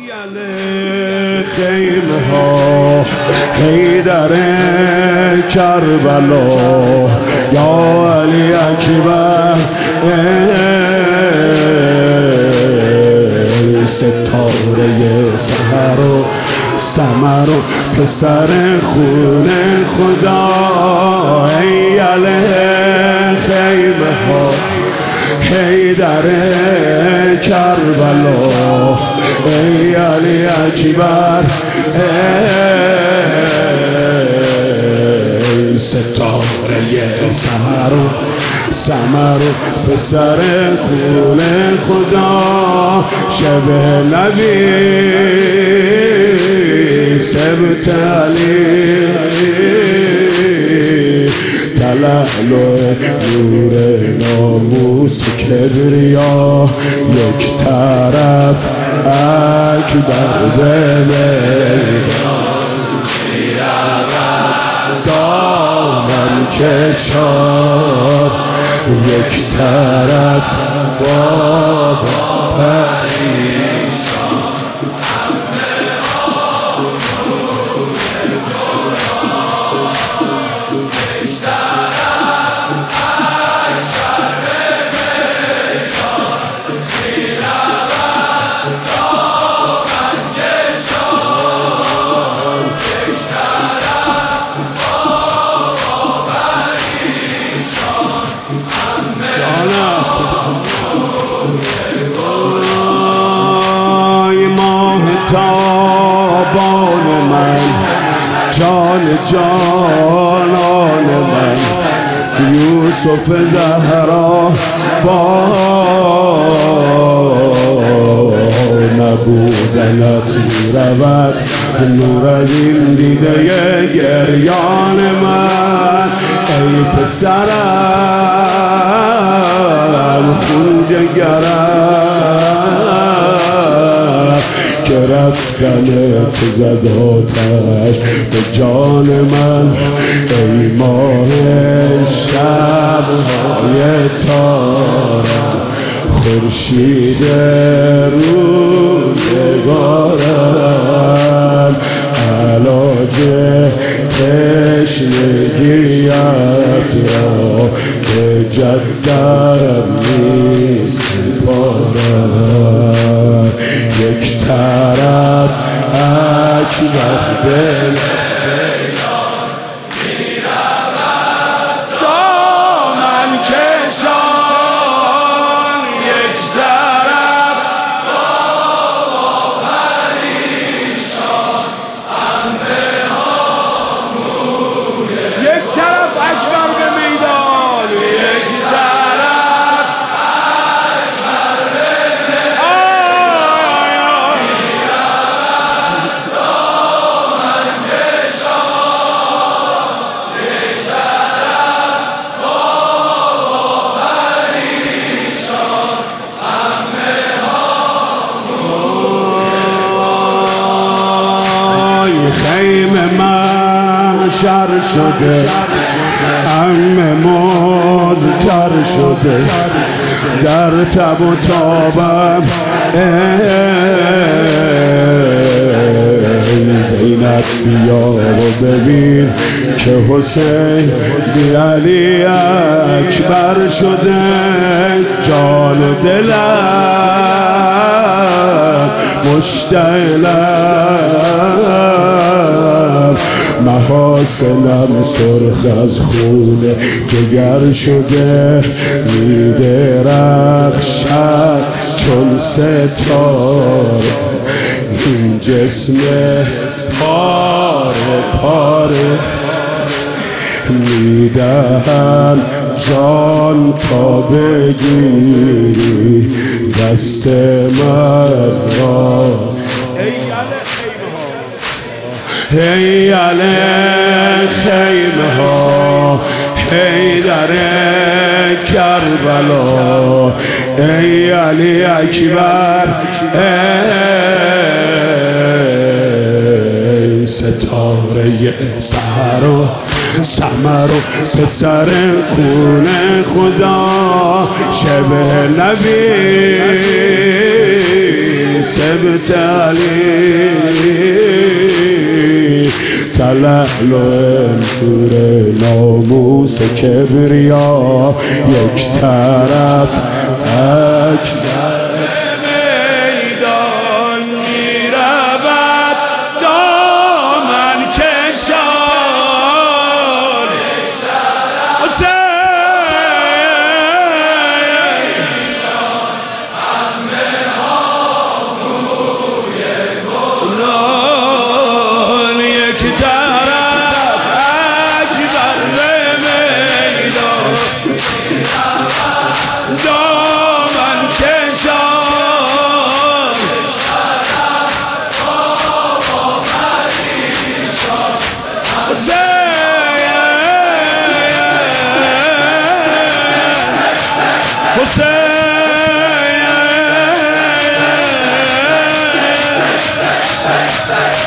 خیمه ها حیدر کربلا یا علی اکبر ستاره سحر و سمر و پسر خون خدا ای علی خیمه ها حیدر کربلا ای علی اکبر ای ستاره سمر و پسر خون خدا شب نبی سبت علی تلالو نور ناموس کبریا یک طرف اکبر به میدان دامن کشار یک طرف بابا پریشان تابان من جانان من یوسف زهرا با نبودنت رود نور از این دیده گریان من ای پسرم خون جگرم که رفتنت زد آتش به جان من ای ماه شب‌های تارم خورشید روزگارم علاج تشنگیت را به جدم می‌سپارم یک طرف اکبر به میدان می‌رود دامن کشان یک طرف بابا پریشان عمه هامون یک طرف اکبر به میدان یک طرف اکبر به خیمه محشر شده عمه مزتر شده در تب و تابم زینب بیا و ببین که حسین بی علی اکبر شده جان و دلم مشتعلم محاسنم سرخ از خون جگر شده می‌درخشد چون ستاره این جسم پاره پاره میدهم جان تا بگیری دست من را ای علی خیمه ها حیدر کربلا ای علی اکبر ای ستاره سحر و سمر و پسر خون خدا شب نبی سبت علی تلال و انتور ناموس کبریا یک طرف اجدر میدان میرود دامن کشان حسین